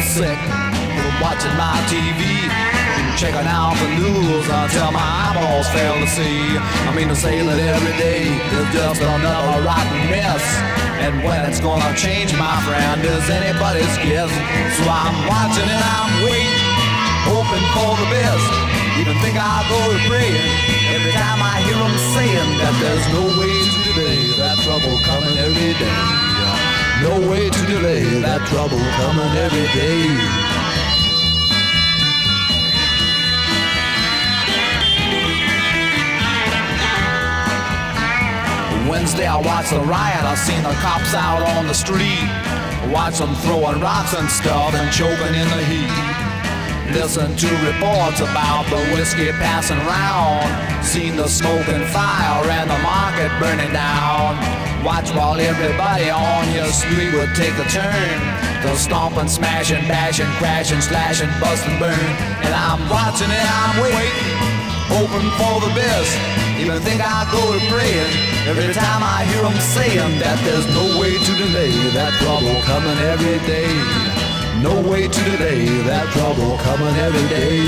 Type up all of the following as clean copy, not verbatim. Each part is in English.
sick from watching my TV, checking out the news until my eyeballs fail to see. I mean to say that every day is just another rotten mess, and when it's gonna change, my friend, is anybody's guess. So I'm watching and I'm waiting, hoping for the best. Even think I'll go to praying every time I hear them saying that there's no way to delay that trouble coming every day. No way to delay that trouble coming every day. Wednesday I watched the riot, I seen the cops out on the street. Watch them throwing rocks and stuff and choking in the heat. Listen to reports about the whiskey passing round. Seen the smoke and fire and the market burning down. Watch while everybody on your street would take a turn to stomp and smash and bash and crash and slash and bust and burn. And I'm watching and I'm waiting, hoping for the best. Even think I'll go to praying every time I hear them saying that there's no way to delay that trouble coming every day. No way to delay that trouble coming every day.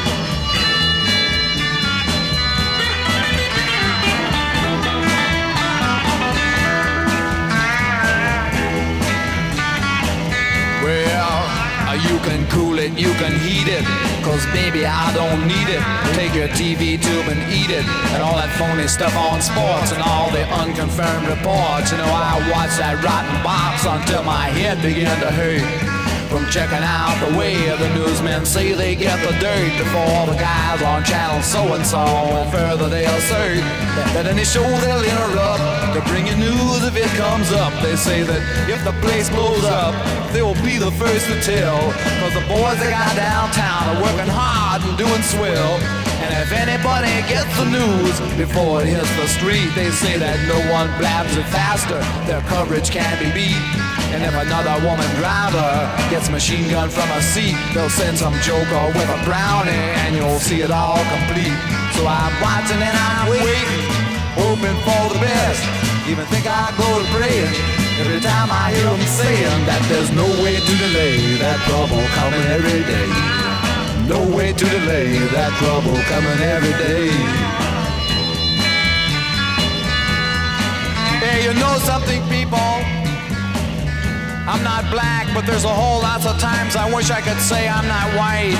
You can cool it, you can heat it, cause baby I don't need it. Take your TV tube and eat it, and all that phony stuff on sports and all the unconfirmed reports. You know, I watched that rotten box until my head began to hurt from checking out the way the newsmen say they get the dirt before the guys on channel so-and-so. And further they assert that any show they'll interrupt to bring you news if it comes up. They say that if the place blows up, they will be the first to tell, cause the boys they got downtown are working hard and doing swell. And if anybody gets the news before it hits the street, they say that no one blabs it faster, their coverage can't be beat. And if another woman driver gets machine gun from a seat, they'll send some joker with a brownie and you'll see it all complete. So I'm watching and I'm waiting, hoping for the best. Even think I'll go to praying every time I hear them saying that there's no way to delay that trouble coming every day. No way to delay that trouble coming every day. Hey, you know something, people? I'm not black, but there's a whole lot of times I wish I could say I'm not white.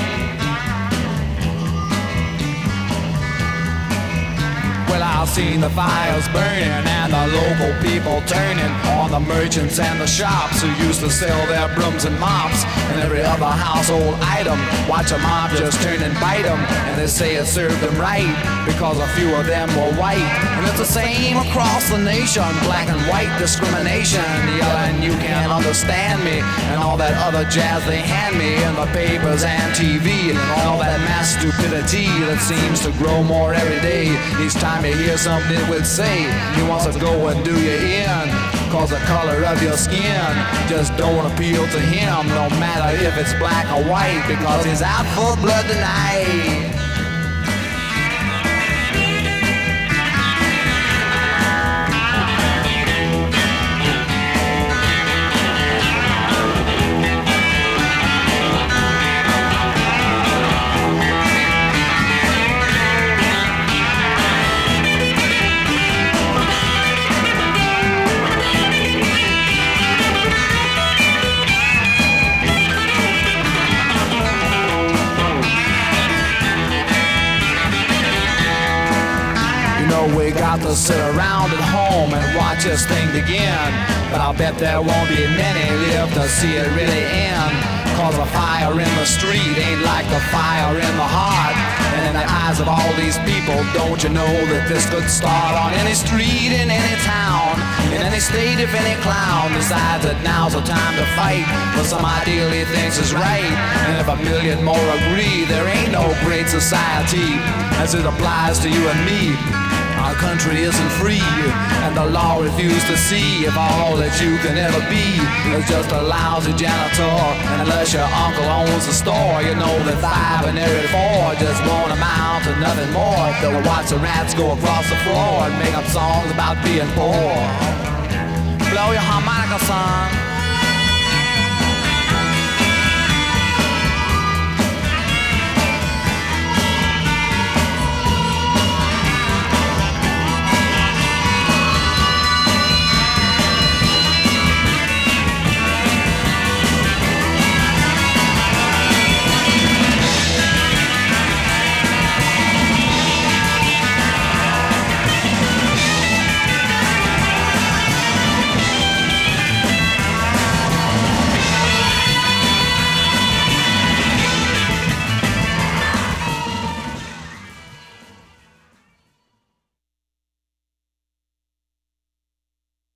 Well, I've seen the fires burning and the local people turning on the merchants and the shops who used to sell their brooms and mops and every other household item. Watch a mob just turn and bite them, and they say it served them right because a few of them were white. And it's the same across the nation, black and white discrimination, yelling you can't understand me and all that other jazz they hand me in the papers and TV, and all that mass stupidity that seems to grow more every day. Each time you hear something it would say, he wants to go and do you in, cause the color of your skin just don't appeal to him, no matter if it's black or white, because he's out for blood tonight. We got to sit around at home and watch this thing begin, but I'll bet there won't be many live to see it really end, cause a fire in the street ain't like the fire in the heart. And in the eyes of all these people, don't you know that this could start on any street in any town, in any state if any clown decides that now's the time to fight for some ideal he thinks is right. And if a million more agree, there ain't no great society as it applies to you and me. Our country isn't free, and the law refused to see if all that you can ever be is just a lousy janitor. And unless your uncle owns a store, you know that 5 in every 4 just won't amount to nothing more. They'll watch the rats go across the floor and make up songs about being poor. Blow your harmonica, son.